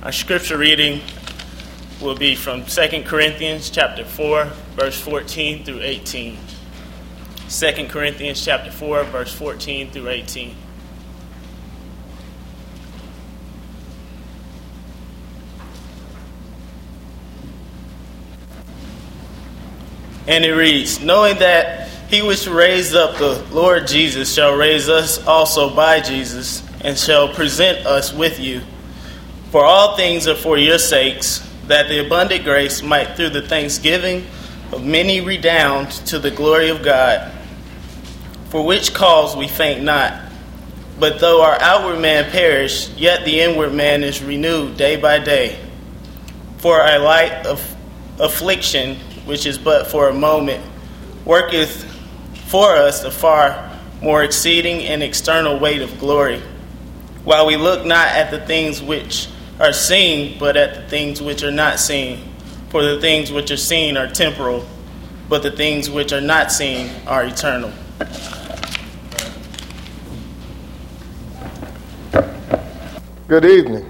Our scripture reading will be from 2 Corinthians chapter 4, verse 14 through 18. 2 Corinthians chapter 4, verse 14 through 18. And it reads, knowing that he which raised up the Lord Jesus shall raise us also by Jesus, and shall present us with you. For all things are for your sakes, that the abundant grace might through the thanksgiving of many redound to the glory of God. For which cause we faint not. But though our outward man perish, yet the inward man is renewed day by day. For our light of affliction, which is but for a moment, worketh for us a far more exceeding and external weight of glory, while we look not at the things which are seen, but at the things which are not seen. For the things which are seen are temporal, but the things which are not seen are eternal. Good evening.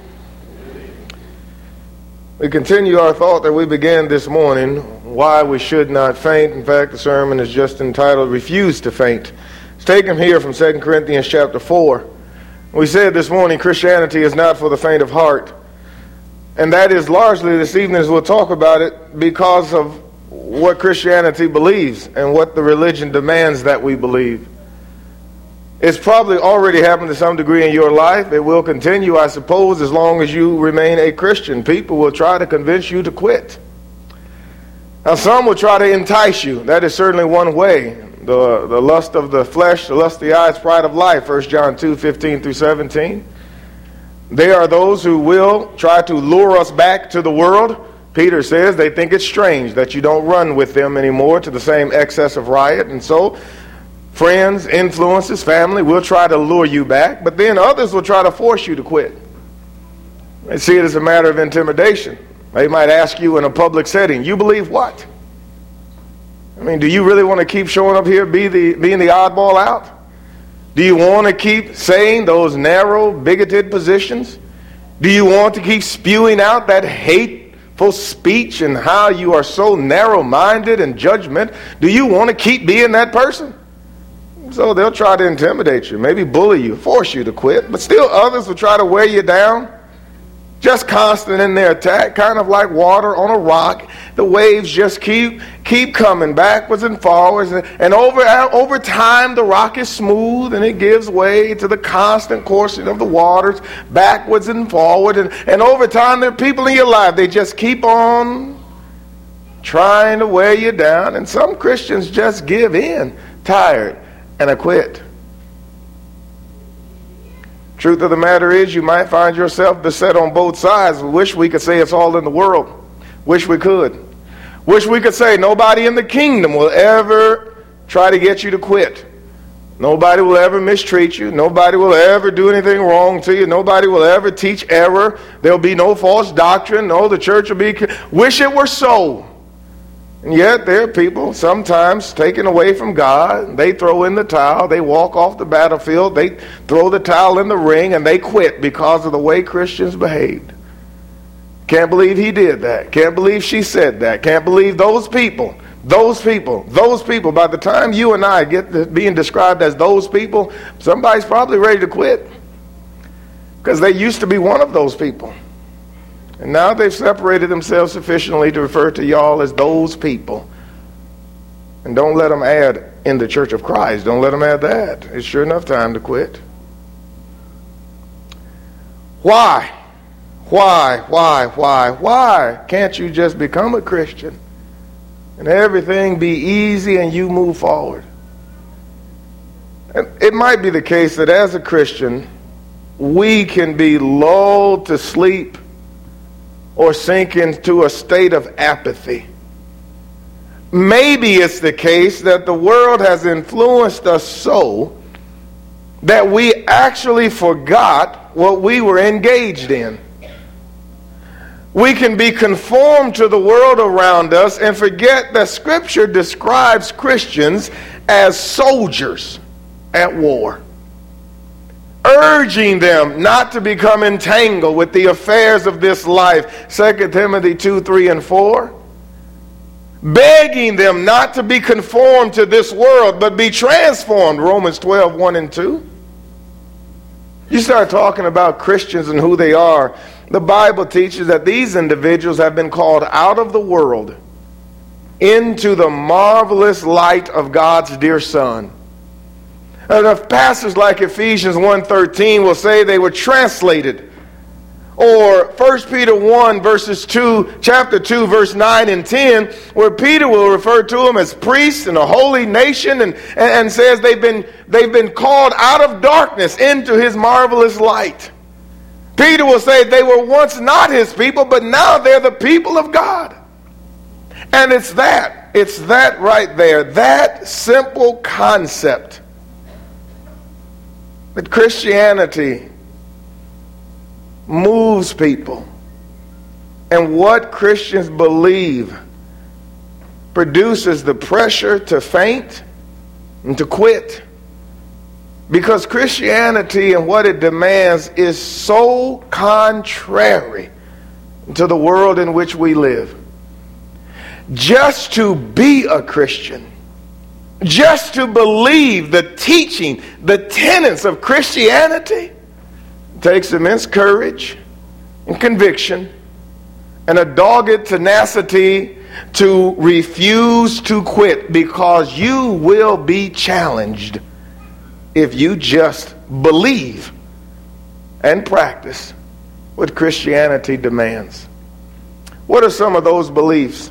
We continue our thought that we began this morning, why we should not faint. In fact, the sermon is just entitled, Refuse to Faint. It's taken here from 2 Corinthians chapter 4. We said this morning, Christianity is not for the faint of heart. And that is largely this evening, as we'll talk about it, because of what Christianity believes and what the religion demands that we believe. It's probably already happened to some degree in your life. It will continue, I suppose, as long as you remain a Christian. People will try to convince you to quit. Now, some will try to entice you. That is certainly one way. The lust of the flesh, the lust of the eyes, pride of life, 1 John 2, 15 through 17. They are those who will try to lure us back to the world. Peter says they think it's strange that you don't run with them anymore to the same excess of riot. And so friends, influences, family will try to lure you back, but then others will try to force you to quit. They see it as a matter of intimidation. They might ask you in a public setting, you believe what? I mean, do you really want to keep showing up here being the oddball out? Do you want to keep saying those narrow, bigoted positions? Do you want to keep spewing out that hateful speech and how you are so narrow-minded and judgment? Do you want to keep being that person? So they'll try to intimidate you, maybe bully you, force you to quit. But still others will try to wear you down. Just constant in their attack, kind of like water on a rock. The waves just keep coming backwards and forwards. And over time, the rock is smooth and it gives way to the constant coursing of the waters backwards and forward. And over time, there are people in your life, they just keep on trying to wear you down. And some Christians just give in, tired, and I quit. Truth of the matter is, you might find yourself beset on both sides. We wish we could say it's all in the world. Wish we could. Wish we could say nobody in the kingdom will ever try to get you to quit. Nobody will ever mistreat you. Nobody will ever do anything wrong to you. Nobody will ever teach error. There'll be no false doctrine. No, the church will be... Wish it were so. And yet there are people sometimes taken away from God. They throw in the towel. They walk off the battlefield. They throw the towel in the ring and they quit because of the way Christians behaved. Can't believe he did that. Can't believe she said that. Can't believe those people. By the time you and I get to being described as those people, somebody's probably ready to quit. Because they used to be one of those people. And now they've separated themselves sufficiently to refer to y'all as those people. And don't let them add in the Church of Christ. Don't let them add that. It's sure enough time to quit. Why? Why can't you just become a Christian and everything be easy and you move forward? And it might be the case that as a Christian, we can be lulled to sleep or sink into a state of apathy. Maybe it's the case that the world has influenced us so that we actually forgot what we were engaged in. We can be conformed to the world around us and forget that Scripture describes Christians as soldiers at war. urging them not to become entangled with the affairs of this life, 2 Timothy 2, 3, and 4. Begging them not to be conformed to this world, but be transformed, Romans 12, 1 and 2. You start talking about Christians and who they are. The Bible teaches that these individuals have been called out of the world into the marvelous light of God's dear Son. And if passages like Ephesians 1:13 will say they were translated, or 1 Peter 1 chapter 2 verse 9 and 10, where Peter will refer to them as priests and a holy nation, and says they've been called out of darkness into his marvelous light. Peter will say they were once not his people, but now they're the people of God. And it's that right there, that simple concept, that Christianity moves people. And what Christians believe produces the pressure to faint and to quit. Because Christianity and what it demands is so contrary to the world in which we live. Just to be a Christian, just to believe the teaching, the tenets of Christianity, takes immense courage and conviction and a dogged tenacity to refuse to quit, because you will be challenged if you just believe and practice what Christianity demands. What are some of those beliefs?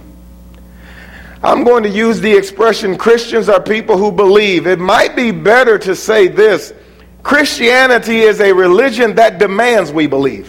I'm going to use the expression Christians are people who believe. It might be better to say this: Christianity is a religion that demands we believe.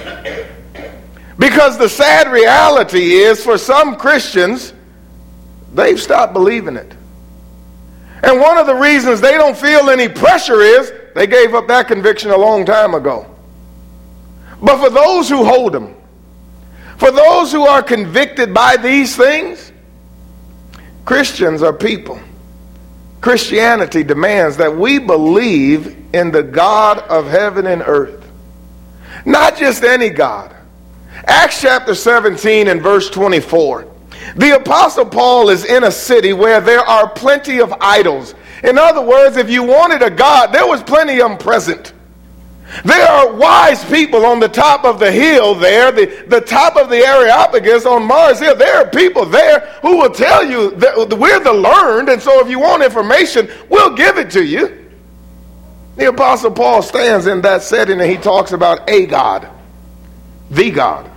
Because the sad reality is, for some Christians, they've stopped believing it. And one of the reasons they don't feel any pressure is they gave up that conviction a long time ago. But for those who hold them, for those who are convicted by these things, Christians are people. Christianity demands that we believe in the God of heaven and earth. Not just any God. Acts chapter 17 and verse 24. The Apostle Paul is in a city where there are plenty of idols. In other words, if you wanted a God, there was plenty of them present. There are wise people on the top of the hill there, the top of the Areopagus on Mars Hill. There are people there who will tell you that we're the learned, and so if you want information, we'll give it to you. The Apostle Paul stands in that setting and he talks about a God, the God.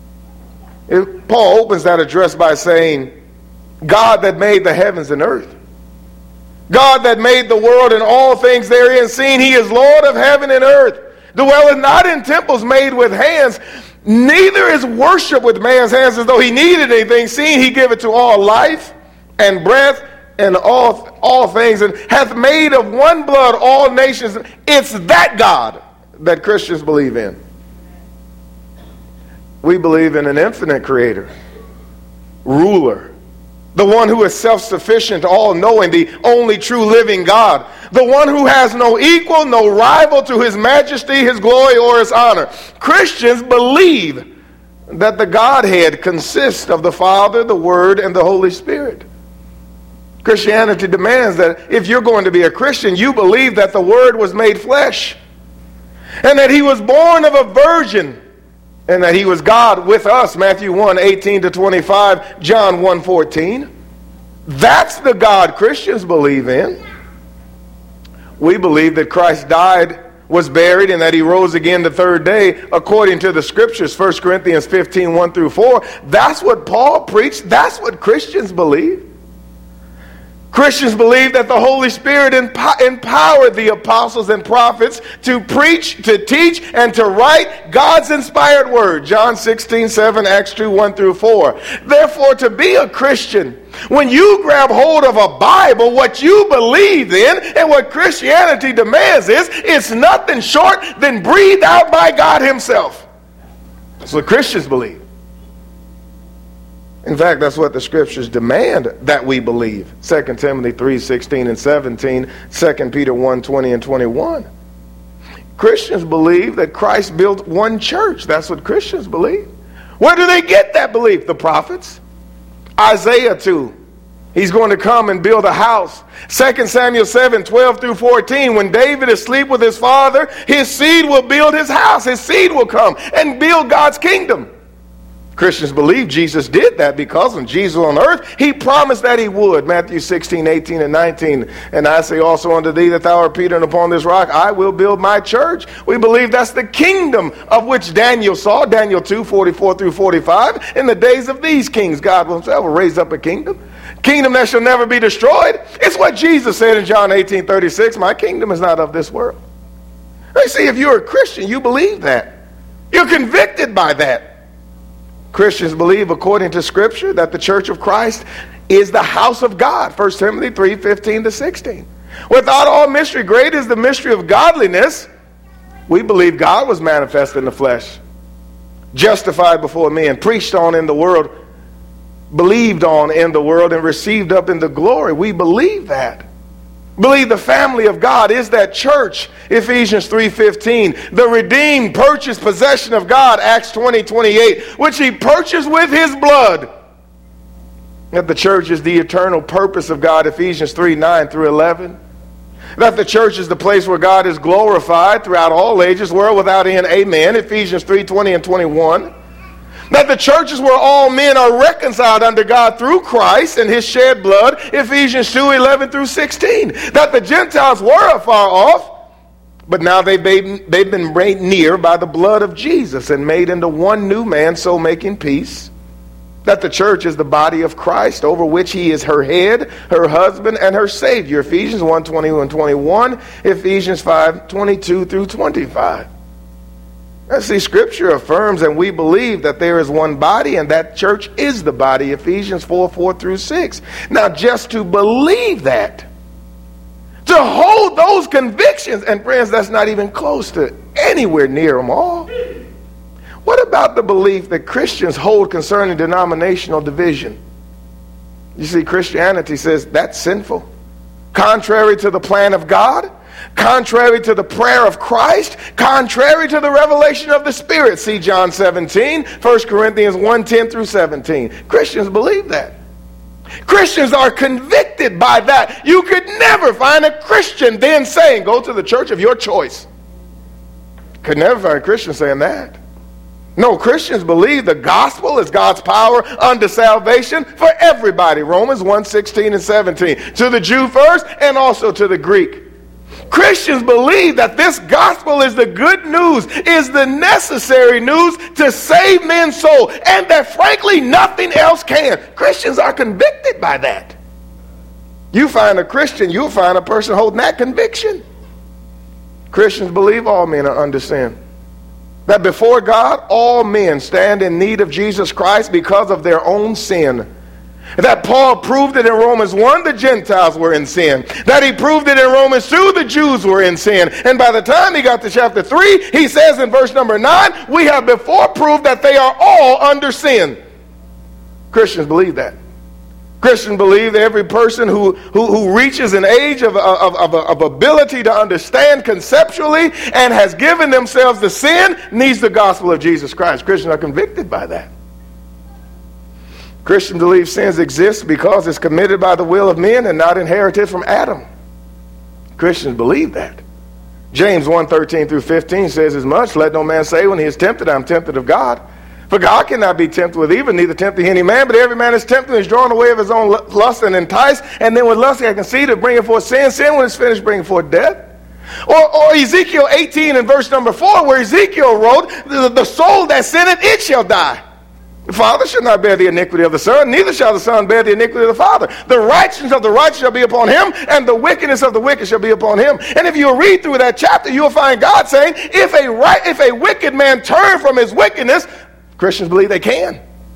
Paul opens that address by saying, God that made the heavens and earth. God that made the world and all things therein, seeing he is Lord of heaven and earth, dwelleth not in temples made with hands, neither is worship with man's hands as though he needed anything, seeing he giveth to all life and breath and all things, and hath made of one blood all nations. It's that God that Christians believe in. We believe in an infinite creator, ruler, the one who is self-sufficient, all-knowing, the only true living God, the one who has no equal, no rival to his majesty, his glory, or his honor. Christians believe that the Godhead consists of the Father, the Word, and the Holy Spirit. Christianity demands that if you're going to be a Christian, you believe that the Word was made flesh, and that he was born of a virgin, and that he was God with us, Matthew 1, 18 to 25, John 1, 14. That's the God Christians believe in. We believe that Christ died, was buried, and that he rose again the third day, according to the Scriptures, 1 Corinthians 15, 1 through 4. That's what Paul preached. That's what Christians believe. Christians believe that the Holy Spirit empowered the apostles and prophets to preach, to teach, and to write God's inspired word. John 16, 7, Acts 2, 1 through 4. Therefore, to be a Christian, when you grab hold of a Bible, what you believe in and what Christianity demands is, it's nothing short than breathed out by God himself. That's what Christians believe. In fact, that's what the Scriptures demand that we believe. 2 Timothy 3, 16 and 17, 2 Peter 1, 20 and 21. Christians believe that Christ built one church. That's what Christians believe. Where do they get that belief? The prophets. Isaiah 2. He's going to come and build a house. 2 Samuel 7, 12 through 14. When David is asleep with his father, his seed will build his house. His seed will come and build God's kingdom. Christians believe Jesus did that because when Jesus was on earth, he promised that he would. Matthew 16, 18, and 19. And I say also unto thee that thou art Peter, and upon this rock I will build my church. We believe that's the kingdom of which Daniel saw. Daniel 2, 44 through 45. In the days of these kings, God himself will raise up a kingdom. Kingdom that shall never be destroyed. It's what Jesus said in John 18, 36. My kingdom is not of this world. You see, if you're a Christian, you believe that. You're convicted by that. Christians believe, according to Scripture, that the church of Christ is the house of God. 1 Timothy 3, 15 to 16. Without all mystery, great is the mystery of godliness. We believe God was manifest in the flesh, justified before men, preached on in the world, believed on in the world, and received up into glory. We believe that. Believe the family of God is that church. Ephesians 3:15. The redeemed, purchased possession of God. Acts 20, 28. Which he purchased with his blood. That the church is the eternal purpose of God. Ephesians 3, 9 through 11. That the church is the place where God is glorified throughout all ages, world without end. Amen. Ephesians 3, 20 and 21. That the church is where all men are reconciled unto God through Christ and his shed blood. Ephesians 2, 11 through 16. That the Gentiles were afar off, but now they've been made near by the blood of Jesus and made into one new man, so making peace. That the church is the body of Christ, over which he is her head, her husband, and her Savior. Ephesians 1, 20 and 21. Ephesians 5, 22 through 25. See, Scripture affirms and we believe that there is one body and that church is the body. Ephesians 4, 4 through 6. Now, just to believe that, to hold those convictions, and friends, that's not even close to anywhere near them all. What about the belief that Christians hold concerning denominational division? You see, Christianity says that's sinful, contrary to the plan of God, contrary to the prayer of Christ, contrary to the revelation of the Spirit. See John 17, 1 Corinthians 1, 10 through 17. Christians believe that. Christians are convicted by that. You could never find a Christian then saying, go to the church of your choice. Could never find a Christian saying that. No, Christians believe the gospel is God's power unto salvation for everybody. Romans 1, 16 and 17. To the Jew first and also to the Greek. Christians believe that this gospel is the good news, is the necessary news to save men's soul, and that frankly nothing else can. Christians are convicted by that. You find a Christian, you'll find a person holding that conviction. Christians believe all men are under sin. That before God, all men stand in need of Jesus Christ because of their own sin. That Paul proved it in Romans 1, the Gentiles were in sin. That he proved it in Romans 2, the Jews were in sin. And by the time he got to chapter 3, he says in verse number 9, we have before proved that they are all under sin. Christians believe that. Christians believe that every person who reaches an age of ability to understand conceptually and has given themselves to sin needs the gospel of Jesus Christ. Christians are convicted by that. Christians believe sins exist because it's committed by the will of men and not inherited from Adam. Christians believe that. James 1, 13 through 15 says as much. Let no man say when he is tempted, I'm tempted of God. For God cannot be tempted with evil, neither tempting any man, but every man is tempted and is drawn away of his own lust and enticed. And then with lust he conceived, bringing forth sin. Sin, when it's finished, bringing forth death. Or Ezekiel 18 and verse number 4, where Ezekiel wrote, the soul that sinneth, it shall die. The Father shall not bear the iniquity of the Son, neither shall the Son bear the iniquity of the Father. The righteousness of the righteous shall be upon him, and the wickedness of the wicked shall be upon him. And if you read through that chapter, you'll find God saying, if a wicked man turn from his wickedness, Christians believe they can.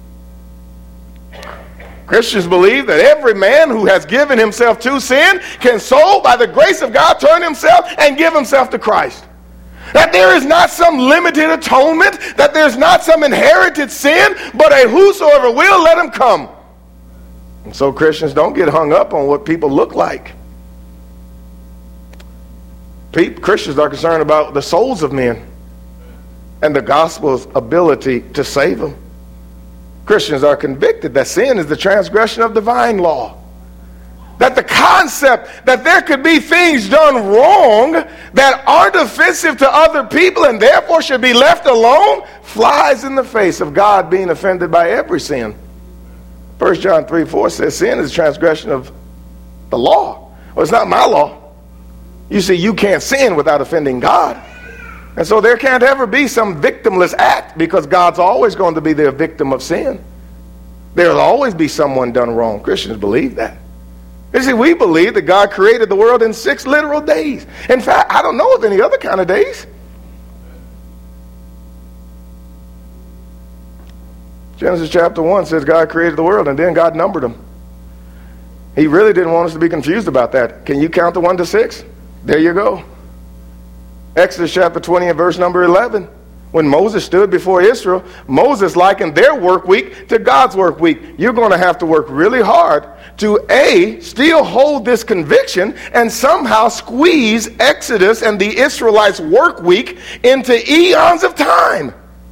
Christians believe that every man who has given himself to sin can so, by the grace of God, turn himself and give himself to Christ. That there is not some limited atonement, that there's not some inherited sin, but a whosoever will, let him come. And so Christians don't get hung up on what people look like. Christians are concerned about the souls of men and the gospel's ability to save them. Christians are convicted that sin is the transgression of divine law. That the concept that there could be things done wrong that aren't offensive to other people and therefore should be left alone flies in the face of God being offended by every sin. 1 John 3:4 says sin is a transgression of the law. Well, it's not my law. You see, you can't sin without offending God. And so there can't ever be some victimless act because God's always going to be the victim of sin. There'll always be someone done wrong. Christians believe that. You see, we believe that God created the world in 6 literal days. In fact, I don't know of any other kind of days. Genesis chapter 1 says God created the world and then God numbered them. He really didn't want us to be confused about that. Can you count the 1 to 6? There you go. Exodus chapter 20 and verse number 11. When Moses stood before Israel, Moses likened their work week to God's work week. You're going to have to work really hard to still hold this conviction and somehow squeeze Exodus and the Israelites' work week into eons of time.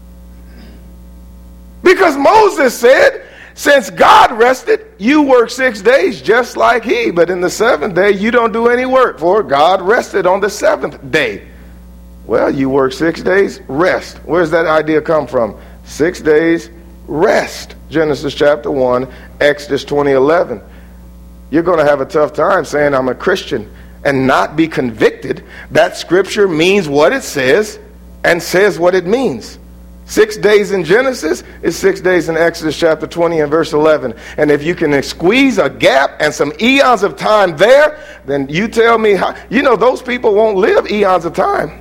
Because Moses said, since God rested, you work 6 days just like he. But in the 7th day, you don't do any work, for God rested on the 7th day. Well, you work 6 days, rest. Where's that idea come from? 6 days, rest. Genesis chapter 1, Exodus 20:11. You're going to have a tough time saying I'm a Christian and not be convicted that Scripture means what it says and says what it means. 6 days in Genesis is 6 days in Exodus chapter 20 and verse 11. And if you can squeeze a gap and some eons of time there, then you tell me how. You know, those people won't live eons of time.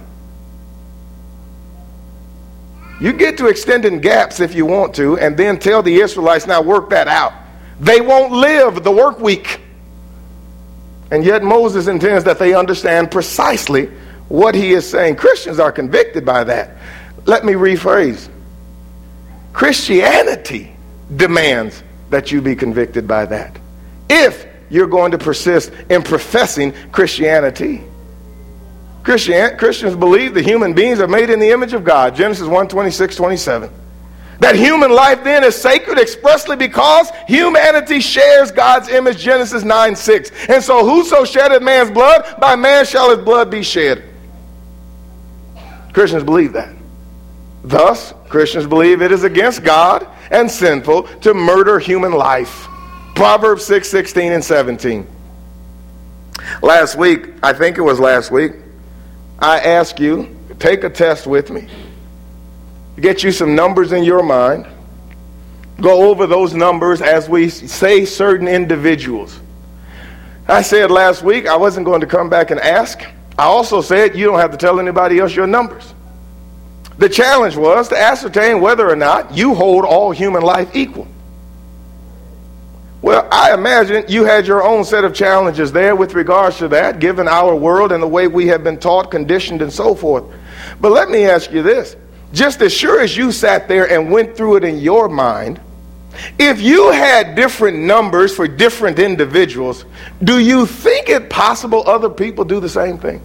You get to extending gaps if you want to, and then tell the Israelites, now work that out. They won't live the work week. And yet Moses intends that they understand precisely what he is saying. Christians are convicted by that. Let me rephrase. Christianity demands that you be convicted by that, if you're going to persist in professing Christianity. Christians believe that human beings are made in the image of God. Genesis 1:26-27. That human life then is sacred expressly because humanity shares God's image. Genesis 9:6. And so whoso sheddeth man's blood, by man shall his blood be shed. Christians believe that. Thus, Christians believe it is against God and sinful to murder human life. Proverbs 6:16 and 17. Last week, I think it was last week, I asked you, take a test with me. Get you some numbers in your mind. Go over those numbers as we say certain individuals. I said last week I wasn't going to come back and ask. I also said you don't have to tell anybody else your numbers. The challenge was to ascertain whether or not you hold all human life equal. Well, I imagine you had your own set of challenges there with regards to that, given our world and the way we have been taught, conditioned, and so forth. But let me ask you this. Just as sure as you sat there and went through it in your mind, if you had different numbers for different individuals, do you think it possible other people do the same thing?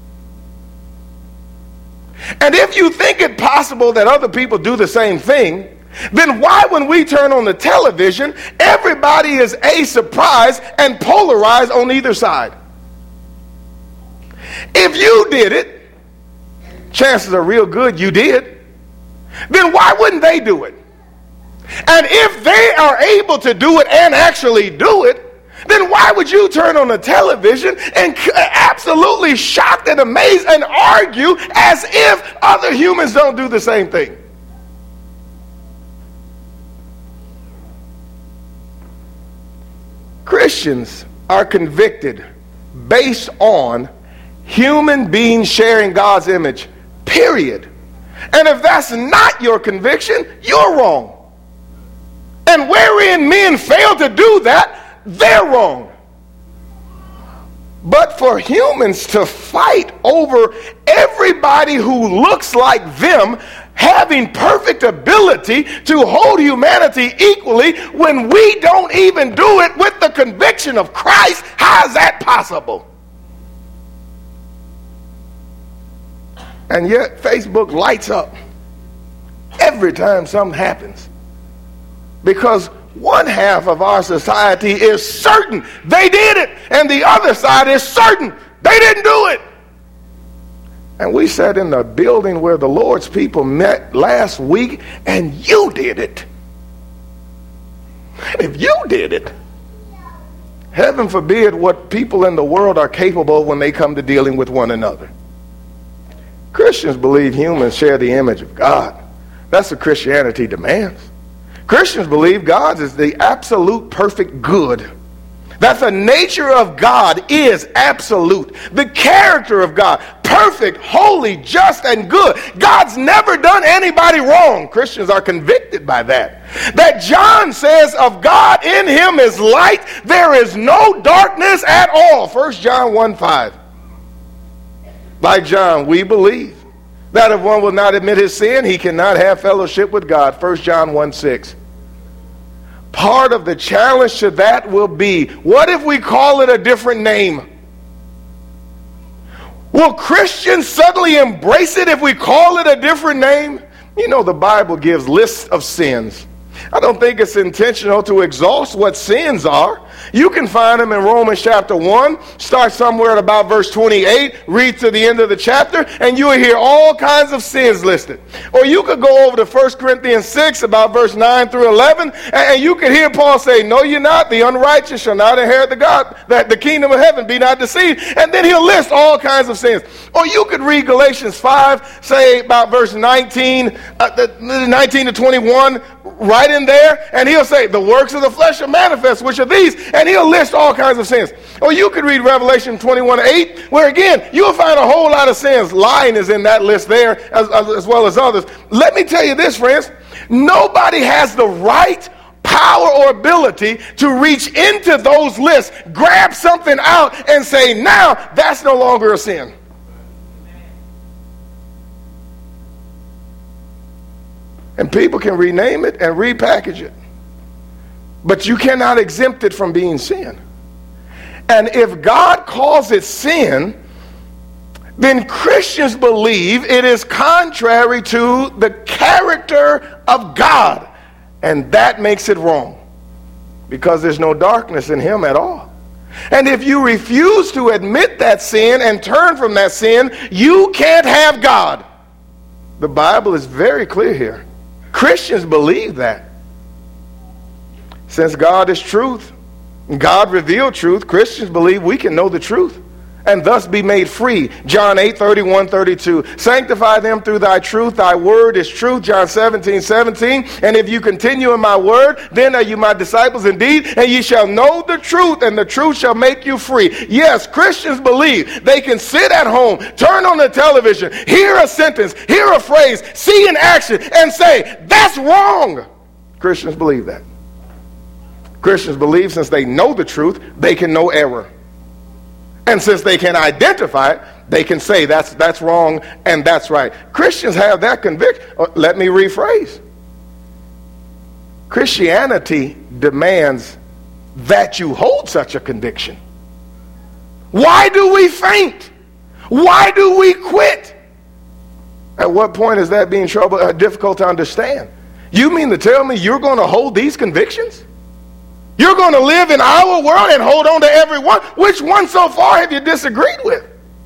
And if you think it possible that other people do the same thing, then why, when we turn on the television, everybody is surprised and polarized on either side? If you did it, chances are real good you did, then why wouldn't they do it? And if they are able to do it and actually do it, then why would you turn on the television and absolutely shocked and amazed and argue as if other humans don't do the same thing? Christians are convicted based on human beings sharing God's image, period. And if that's not your conviction, you're wrong. And wherein men fail to do that, they're wrong. But for humans to fight over everybody who looks like them having perfect ability to hold humanity equally when we don't even do it with the conviction of Christ, how is that possible? And yet Facebook lights up every time something happens. Because one half of our society is certain they did it, and the other side is certain they didn't do it. And we sat in the building where the Lord's people met last week, and you did it. And if you did it, heaven forbid what people in the world are capable of when they come to dealing with one another. Christians believe humans share the image of God. That's what Christianity demands. Christians believe God is the absolute perfect good. That the nature of God is absolute. The character of God, perfect, holy, just, and good. God's never done anybody wrong. Christians are convicted by that. That John says of God, in him is light. There is no darkness at all. 1 John 1:5. Like John, we believe that if one will not admit his sin, he cannot have fellowship with God. 1 John 1:6. Part of the challenge to that will be, what if we call it a different name? Will Christians suddenly embrace it if we call it a different name? You know, the Bible gives lists of sins. I don't think it's intentional to exhaust what sins are. You can find them in Romans chapter 1. Start somewhere at about verse 28. Read to the end of the chapter, and you will hear all kinds of sins listed. Or you could go over to 1 Corinthians 6, about verse 9 through 11, and you could hear Paul say, "No, you're not. The unrighteous shall not inherit the kingdom of heaven. Be not deceived." And then he'll list all kinds of sins. Or you could read Galatians 5, say about verse 19 to 21, right in there, and he'll say, "The works of the flesh are manifest, which are these," and he'll list all kinds of sins. Or you could read Revelation 21:8, where again, you'll find a whole lot of sins. Lying is in that list there, as well as others. Let me tell you this, friends. Nobody has the right, power, or ability to reach into those lists, grab something out, and say, now, that's no longer a sin. And people can rename it and repackage it. But you cannot exempt it from being sin. And if God calls it sin, then Christians believe it is contrary to the character of God. And that makes it wrong, because there's no darkness in him at all. And if you refuse to admit that sin and turn from that sin, you can't have God. The Bible is very clear here. Christians believe that. Since God is truth, God revealed truth, Christians believe we can know the truth and thus be made free. John 8:31-32. Sanctify them through thy truth. Thy word is truth. John 17:17. And if you continue in my word, then are you my disciples indeed, and ye shall know the truth, and the truth shall make you free. Yes, Christians believe they can sit at home, turn on the television, hear a sentence, hear a phrase, see an action, and say, that's wrong. Christians believe that. Christians believe since they know the truth, they can know error. And since they can identify it, they can say that's wrong and that's right. Christians have that conviction. Let me rephrase. Christianity demands that you hold such a conviction. Why do we faint? Why do we quit? At what point is that being difficult to understand? You mean to tell me you're going to hold these convictions? You're going to live in our world and hold on to every one? Which one so far have you disagreed with?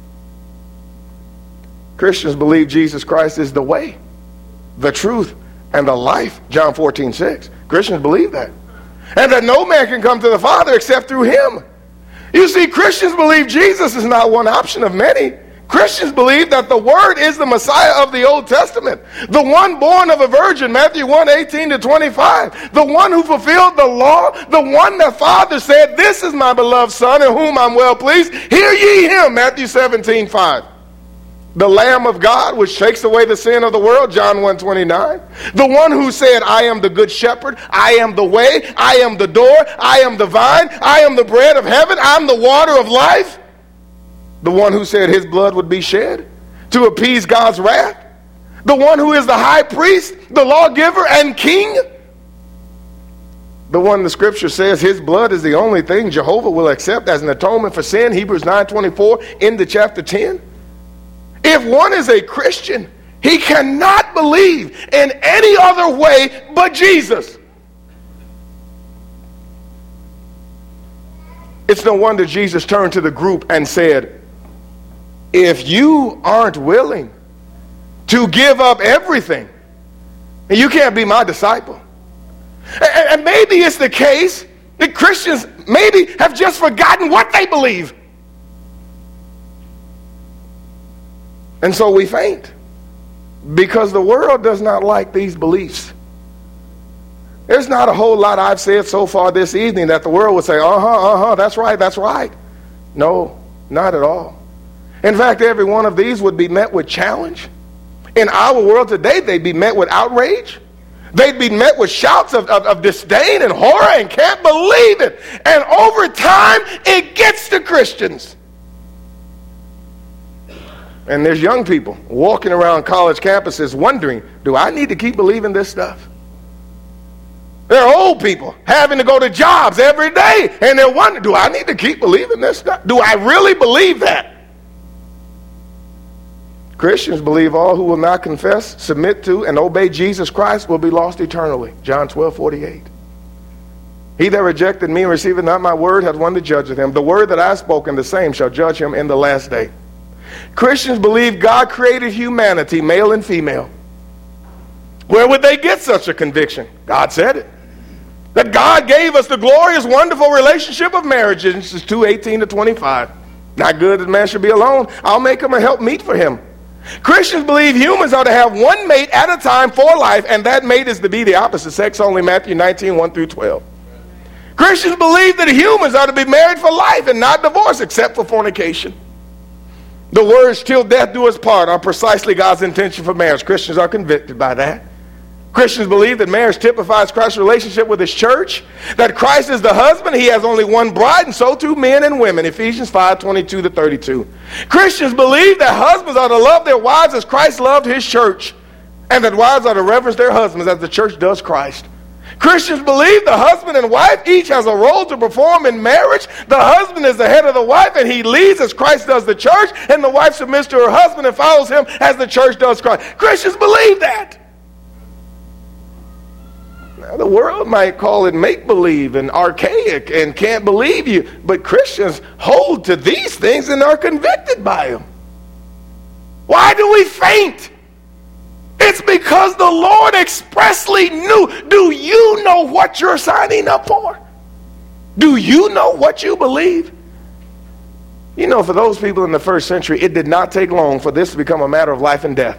Christians believe Jesus Christ is the way, the truth, and the life. John 14:6. Christians believe that. And that no man can come to the Father except through him. You see, Christians believe Jesus is not one option of many. Christians believe that the Word is the Messiah of the Old Testament, the one born of a virgin, Matthew 1:18-25, the one who fulfilled the law, the one the Father said, this is my beloved Son in whom I'm well pleased. Hear ye him, Matthew 17:5. The Lamb of God, which takes away the sin of the world, John 1:29. The one who said, I am the good shepherd, I am the way, I am the door, I am the vine, I am the bread of heaven, I'm the water of life. The one who said his blood would be shed to appease God's wrath. The one who is the high priest, the lawgiver, and king. The one the scripture says his blood is the only thing Jehovah will accept as an atonement for sin, Hebrews 9:24 into chapter 10. If one is a Christian, he cannot believe in any other way but Jesus. It's no wonder Jesus turned to the group and said, if you aren't willing to give up everything, you can't be my disciple. And maybe it's the case that Christians maybe have just forgotten what they believe. And so we faint because the world does not like these beliefs. There's not a whole lot I've said so far this evening that the world would say, that's right. No, not at all. In fact, every one of these would be met with challenge. In our world today, they'd be met with outrage. They'd be met with shouts of disdain and horror and can't believe it. And over time, it gets to Christians. And there's young people walking around college campuses wondering, do I need to keep believing this stuff? There are old people having to go to jobs every day, and they're wondering, do I need to keep believing this stuff? Do I really believe that? Christians believe all who will not confess, submit to, and obey Jesus Christ will be lost eternally. John 12:48. He that rejected me and receiveth not my word hath one to judge of him. The word that I have spoken, the same shall judge him in the last day. Christians believe God created humanity, male and female. Where would they get such a conviction? God said it. That God gave us the glorious, wonderful relationship of marriage, Genesis 2:18-25. Not good that man should be alone. I'll make him a helpmeet for him. Christians believe humans are to have one mate at a time for life, and that mate is to be the opposite sex only, Matthew 19:1-12. Christians believe that humans are to be married for life and not divorced except for fornication. The words, till death do us part, are precisely God's intention for marriage. Christians are convicted by that. Christians believe that marriage typifies Christ's relationship with his church, that Christ is the husband, he has only one bride, and so too men and women, Ephesians 5:22-32. Christians believe that husbands are to love their wives as Christ loved his church, and that wives are to reverence their husbands as the church does Christ. Christians believe the husband and wife each has a role to perform in marriage. The husband is the head of the wife, and he leads as Christ does the church, and the wife submits to her husband and follows him as the church does Christ. Christians believe that. Now, the world might call it make-believe and archaic and can't believe you, but Christians hold to these things and are convicted by them. Why do we faint? It's because the Lord expressly knew. Do you know what you're signing up for? Do you know what you believe? You know, for those people in the first century, it did not take long for this to become a matter of life and death.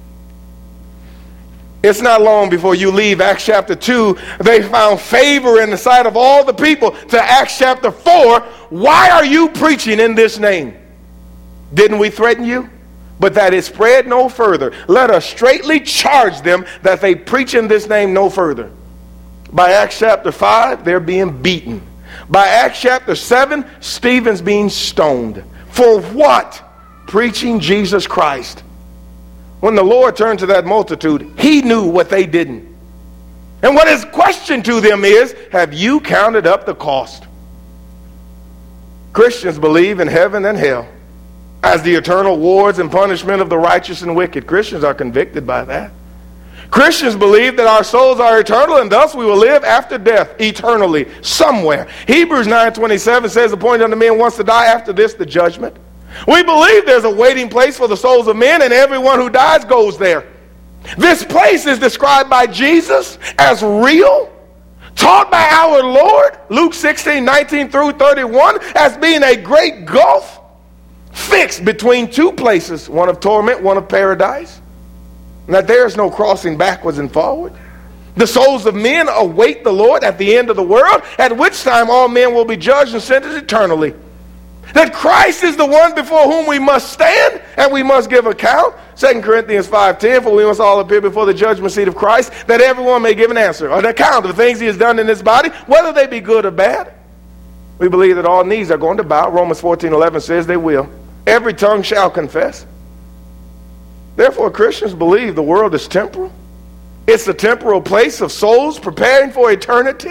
It's not long before you leave Acts chapter 2, they found favor in the sight of all the people, to Acts chapter 4. Why are you preaching in this name? Didn't we threaten you? But that it spread no further. Let us straightly charge them that they preach in this name no further. By Acts chapter 5, they're being beaten. By Acts chapter 7, Stephen's being stoned. For what? Preaching Jesus Christ. When the Lord turned to that multitude, he knew what they didn't. And what his question to them is, have you counted up the cost? Christians believe in heaven and hell as the eternal rewards and punishment of the righteous and wicked. Christians are convicted by that. Christians believe that our souls are eternal, and thus we will live after death eternally somewhere. Hebrews 9:27 says, appointed unto men once to die, after this the judgment. We believe there's a waiting place for the souls of men, and everyone who dies goes there. This place is described by Jesus as real, taught by our Lord, Luke 16:19-31, as being a great gulf fixed between two places, one of torment, one of paradise, and that there is no crossing backwards and forward. The souls of men await the Lord at the end of the world, at which time all men will be judged and sentenced eternally. That Christ is the one before whom we must stand and we must give account. 2 Corinthians 5:10, for we must all appear before the judgment seat of Christ, that everyone may give an answer, an account of the things he has done in his body, whether they be good or bad. We believe that all knees are going to bow. Romans 14:11 says they will. Every tongue shall confess. Therefore, Christians believe the world is temporal. It's a temporal place of souls preparing for eternity.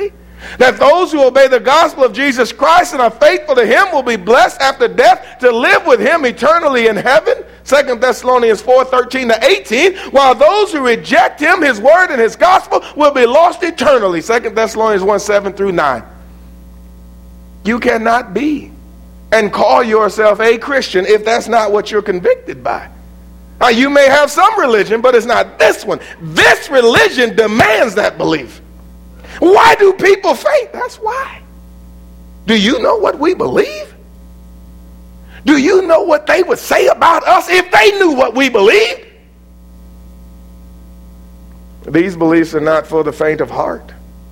That those who obey the gospel of Jesus Christ and are faithful to him will be blessed after death to live with him eternally in heaven. 2 Thessalonians 4:13-18. While those who reject him, his word, and his gospel will be lost eternally. 2 Thessalonians 1:7-9. You cannot be and call yourself a Christian if that's not what you're convicted by. Now, you may have some religion, but it's not this one. This religion demands that belief. Why do people faint? That's why. Do you know what we believe? Do you know what they would say about us if they knew what we believed? These beliefs are not for the faint of heart.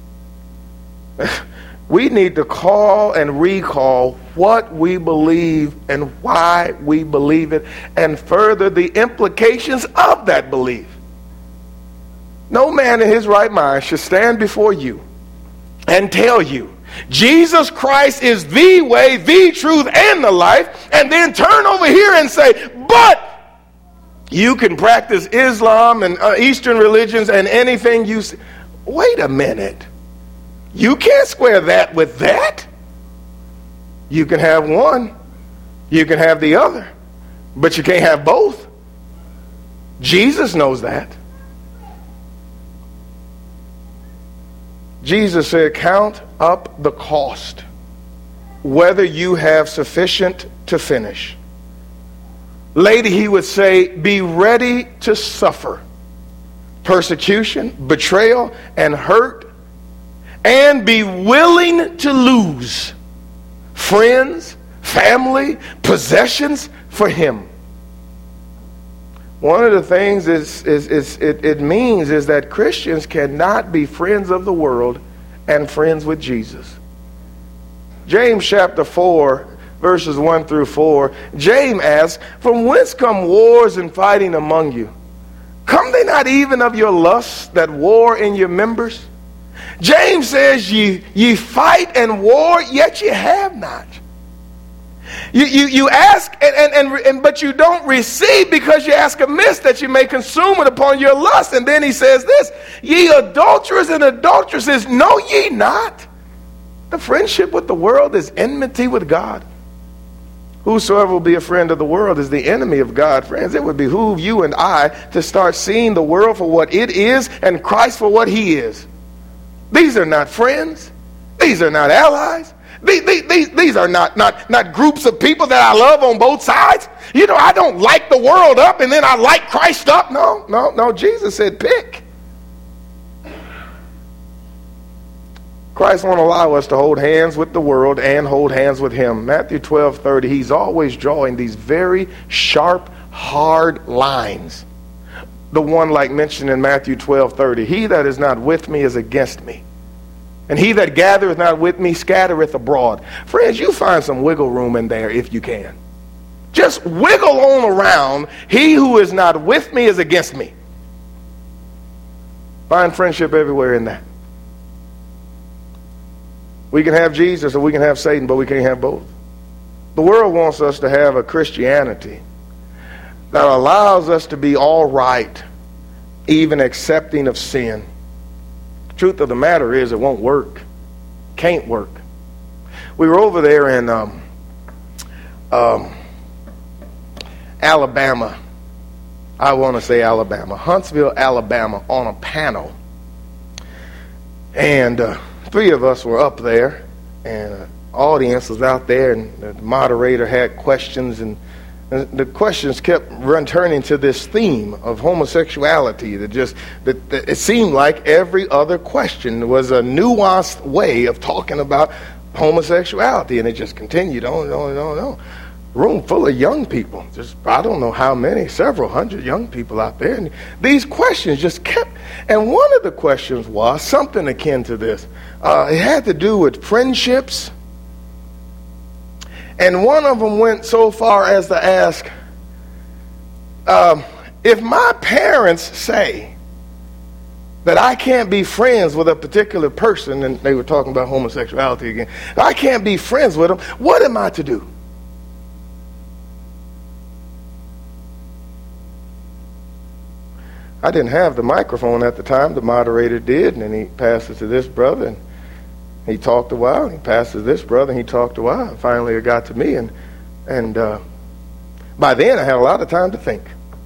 We need to call and recall what we believe and why we believe it, and further the implications of that belief. No man in his right mind should stand before you and tell you Jesus Christ is the way, the truth, and the life, and then turn over here and say, but you can practice Islam and Eastern religions and anything you see. Wait a minute. You can't square that with that. You can have one, you can have the other, but you can't have both. Jesus knows that. Jesus said, count up the cost, whether you have sufficient to finish. Later he would say, be ready to suffer persecution, betrayal, and hurt, and be willing to lose friends, family, possessions for him. One of the things it means is that Christians cannot be friends of the world and friends with Jesus. James chapter 4, verses 1-4, James asks, from whence come wars and fighting among you? Come they not even of your lusts that war in your members? James says, ye fight and war, yet ye have not. You ask, but you don't receive because you ask amiss, that you may consume it upon your lust. And then he says this, ye adulterers and adulteresses, know ye not? The friendship with the world is enmity with God. Whosoever will be a friend of the world is the enemy of God. Friends, it would behoove you and I to start seeing the world for what it is and Christ for what he is. These are not friends. These are not allies. These are not groups of people that I love on both sides. You know, I don't like the world up and then I like Christ up. No. Jesus said pick. Christ won't allow us to hold hands with the world and hold hands with him. Matthew 12:30, he's always drawing these very sharp, hard lines. The one like mentioned in Matthew 12:30, he that is not with me is against me. And he that gathereth not with me scattereth abroad. Friends, you find some wiggle room in there if you can. Just wiggle on around. He who is not with me is against me. Find friendship everywhere in that. We can have Jesus or we can have Satan, but we can't have both. The world wants us to have a Christianity that allows us to be all right, even accepting of sin. Truth of the matter is, it won't work. Can't work. We were over there in Alabama. I want to say Alabama. Huntsville, Alabama, on a panel. And three of us were up there, and the audience was out there, and the moderator had questions, and the questions kept turning to this theme of homosexuality. That it seemed like every other question was a nuanced way of talking about homosexuality, and it just continued on and on and on and on. Room full of young people, just I don't know how many, several hundred young people out there, and these questions just kept. And one of the questions was something akin to this. It had to do with friendships. And one of them went so far as to ask, if my parents say that I can't be friends with a particular person, and they were talking about homosexuality again, I can't be friends with them, what am I to do? I didn't have the microphone at the time. The moderator did, and he passed it to this brother. And He talked a while. He passed to this brother. And he talked a while. And finally, it got to me. And by then, I had a lot of time to think.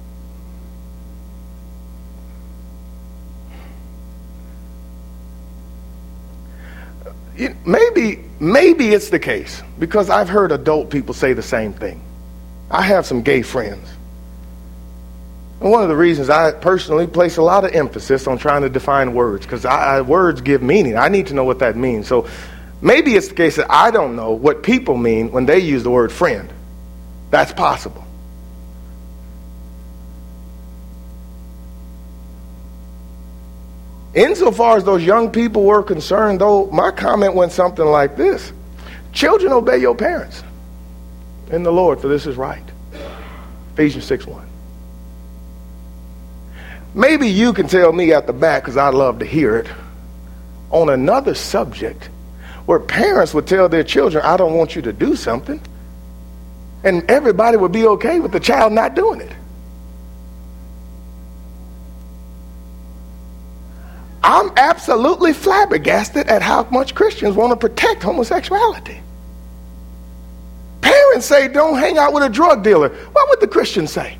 Maybe it's the case, because I've heard adult people say the same thing. I have some gay friends. And one of the reasons I personally place a lot of emphasis on trying to define words, because words give meaning. I need to know what that means. So maybe it's the case that I don't know what people mean when they use the word friend. That's possible. Insofar as those young people were concerned, though, my comment went something like this. Children, obey your parents in the Lord, for this is right. Ephesians 6:1. Maybe you can tell me at the back, because I'd love to hear it, on another subject where parents would tell their children, I don't want you to do something, and everybody would be okay with the child not doing it. I'm absolutely flabbergasted at how much Christians want to protect homosexuality. Parents say, don't hang out with a drug dealer. What would the Christians say?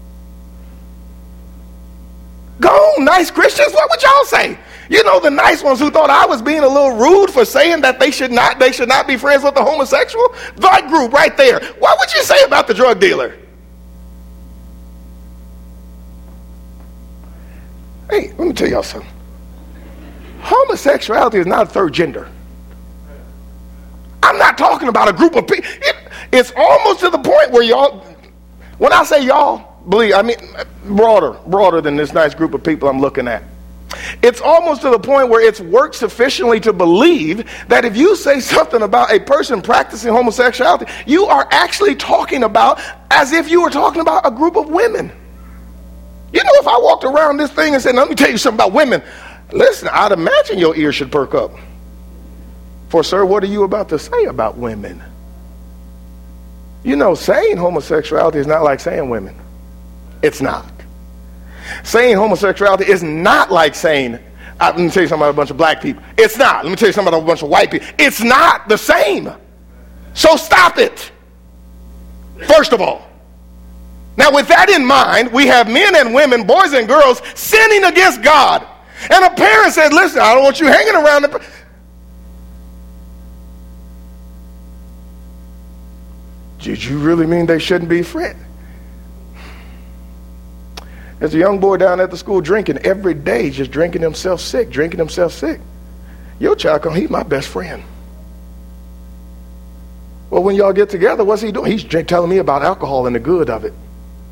Go on, nice Christians. What would y'all say? You know, the nice ones who thought I was being a little rude for saying that they should not be friends with the homosexual. That group right there. What would you say about the drug dealer? Hey, let me tell y'all something. Homosexuality is not a third gender. I'm not talking about a group of people. It's almost to the point where y'all, when I say y'all, believe, I mean broader than this nice group of people I'm looking at. It's almost to the point where it's worked sufficiently to believe that if you say something about a person practicing homosexuality, you are actually talking about as if you were talking about a group of women. You know, if I walked around this thing and said, let me tell you something about women, listen, I'd imagine your ears should perk up. For, sir, what are you about to say about women? You know, saying homosexuality is not like saying women. It's not. Saying homosexuality is not like saying, let me tell you something about a bunch of black people. It's not. Let me tell you something about a bunch of white people. It's not the same. So stop it, first of all. Now, with that in mind, we have men and women, boys and girls, sinning against God. And a parent said, listen, I don't want you hanging around. Did you really mean they shouldn't be friends? There's a young boy down at the school drinking every day, just drinking himself sick. Your child he's my best friend. Well, when y'all get together, what's he doing? He's telling me about alcohol and the good of it.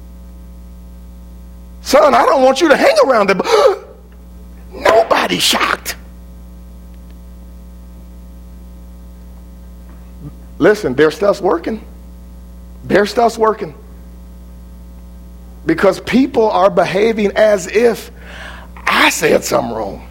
Son, I don't want you to hang around them. Nobody's shocked. Listen, their stuff's working. Because people are behaving as if I said something wrong.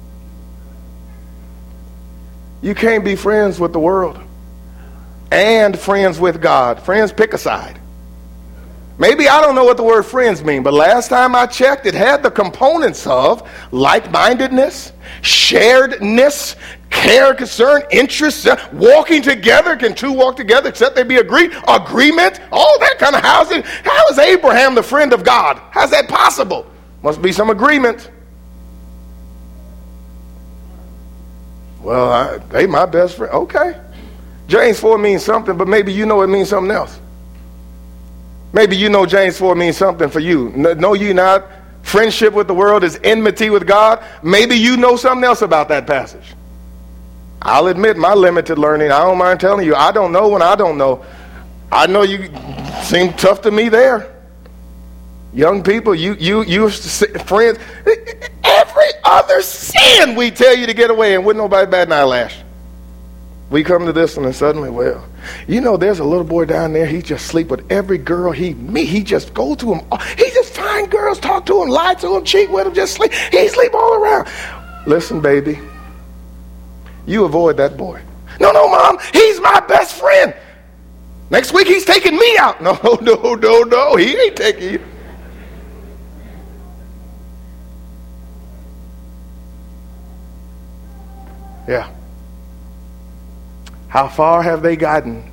You can't be friends with the world and friends with God. Friends, pick a side. Maybe I don't know what the word friends mean, but last time I checked, it had the components of like-mindedness, sharedness, care, concern, interest, walking together. Can two walk together except they be agreed? Agreement, all that kind of housing. How is Abraham the friend of God? How's that possible? Must be some agreement. Well, they my best friend. Okay. James 4 means something, but maybe you know it means something else. Maybe you know James 4 means something for you. Know you not? Friendship with the world is enmity with God. Maybe you know something else about that passage. I'll admit my limited learning. I don't mind telling you. I don't know when I don't know. I know you seem tough to me there. Young people, you friends. Every other sin we tell you to get away, and wouldn't nobody bat an eyelash. We come to this one and suddenly, well, you know, there's a little boy down there. He just sleep with every girl he meet. He just go to him. He just find girls, talk to him, lie to him, cheat with him, just sleep. He sleep all around. Listen, baby, you avoid that boy. No, Mom, he's my best friend. Next week he's taking me out. No, he ain't taking you. Yeah. How far have they gotten?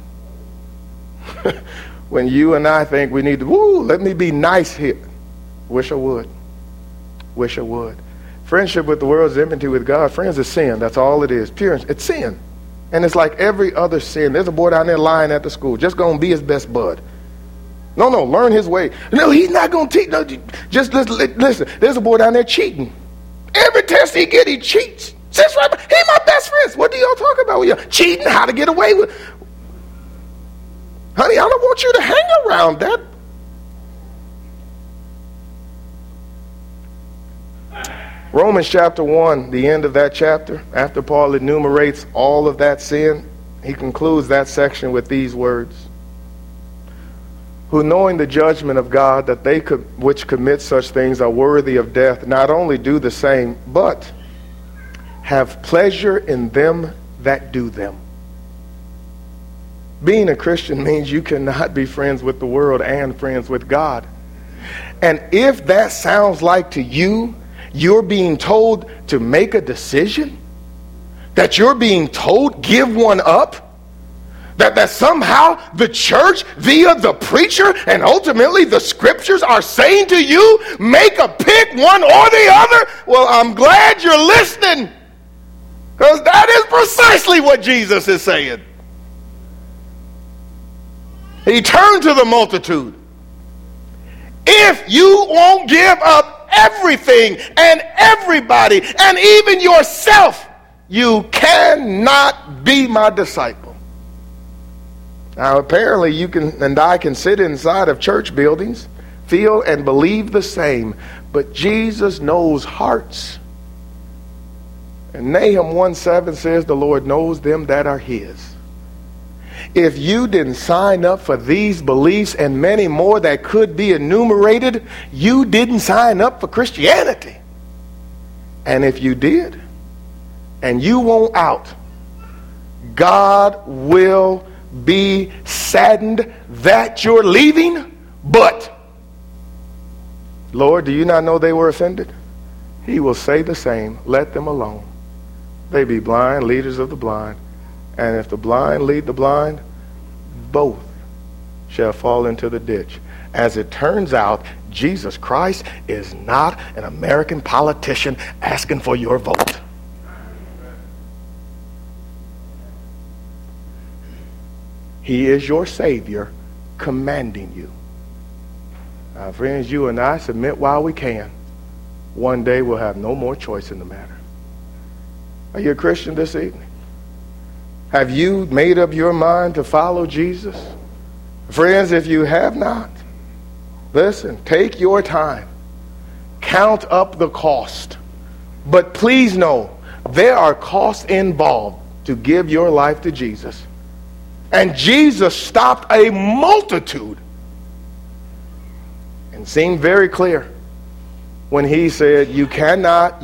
When you and I think we need to, let me be nice here. Wish I would. Wish I would. Friendship with the world is enmity with God. Friends, is sin. That's all it is. Pure. It's sin. And it's like every other sin. There's a boy down there lying at the school. Just going to be his best bud. No, learn his way. No, he's not going to teach. No, just listen. There's a boy down there cheating. Every test he get, he cheats. Sits right. He my best friends. What do y'all talk about? Well, you're cheating, how to get away with. Honey, I don't want you to hang around that. Romans chapter 1, the end of that chapter, after Paul enumerates all of that sin, he concludes that section with these words. Who knowing the judgment of God, that they which commit such things are worthy of death, not only do the same, but have pleasure in them that do them. Being a Christian means you cannot be friends with the world and friends with God. And if that sounds like to you, you're being told to make a decision, that you're being told give one up, that somehow the church via the preacher and ultimately the scriptures are saying to you, make a pick, one or the other, well, I'm glad you're listening, because that is precisely what Jesus is saying. He turned to the multitude. If you won't give up everything and everybody and even yourself, you cannot be my disciple. Now apparently you can and I can sit inside of church buildings, feel and believe the same, but Jesus knows hearts. And Nahum 1:7 says the Lord knows them that are his. If you didn't sign up for these beliefs and many more that could be enumerated, you didn't sign up for Christianity. And if you did, and you won't out, God will be saddened that you're leaving. But, Lord, do you not know they were offended? He will say the same. Let them alone. They be blind, leaders of the blind. And if the blind lead the blind, both shall fall into the ditch. As it turns out, Jesus Christ is not an American politician asking for your vote. He is your Savior commanding you. Now, friends, you and I submit while we can. One day we'll have no more choice in the matter. Are you a Christian this evening? Have you made up your mind to follow Jesus? Friends, if you have not, listen, take your time. Count up the cost. But please know, there are costs involved to give your life to Jesus. And Jesus stopped a multitude and seemed very clear when he said, you cannot.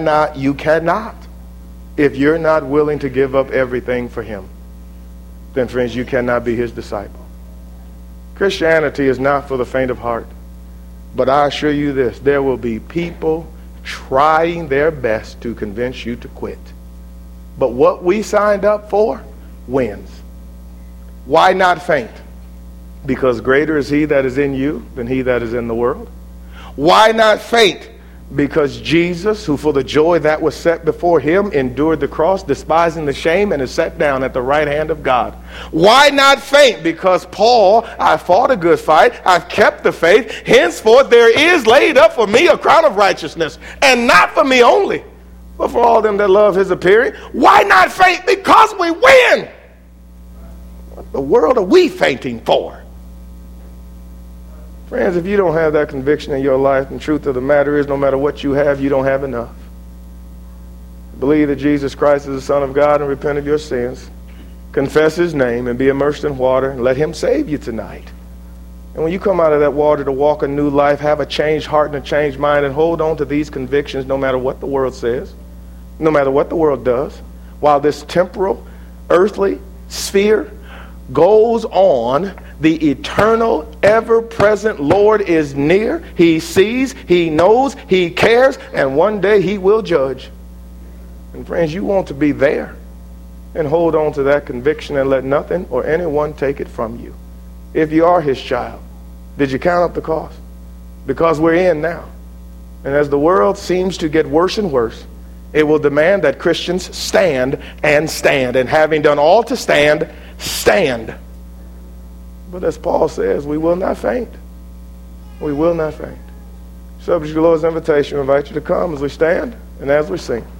If you're not willing to give up everything for him, then friends, you cannot be his disciple. Christianity is not for the faint of heart. But I assure you this, there will be people trying their best to convince you to quit. But what we signed up for wins. Why not faint? Because greater is he that is in you than he that is in the world. Why not faint? Because Jesus, who for the joy that was set before him, endured the cross, despising the shame, and is set down at the right hand of God. Why not faint? Because Paul, I fought a good fight, I've kept the faith, henceforth there is laid up for me a crown of righteousness, and not for me only, but for all them that love his appearing. Why not faint? Because we win. What the world are we fainting for? Friends, if you don't have that conviction in your life, the truth of the matter is, no matter what you have, you don't have enough. Believe that Jesus Christ is the Son of God and repent of your sins. Confess his name and be immersed in water and let him save you tonight. And when you come out of that water to walk a new life, have a changed heart and a changed mind and hold on to these convictions no matter what the world says, no matter what the world does, while this temporal, earthly sphere goes on. The eternal, ever-present Lord is near. He sees, he knows, he cares, and one day he will judge. And friends, you want to be there. and hold on to that conviction and let nothing or anyone take it from you. If you are his child, did you count up the cost? Because we're in now. And as the world seems to get worse and worse, it will demand that Christians stand and stand. And having done all to stand, stand. But as Paul says, we will not faint. We will not faint. Subject to the Lord's invitation, we invite you to come as we stand and as we sing.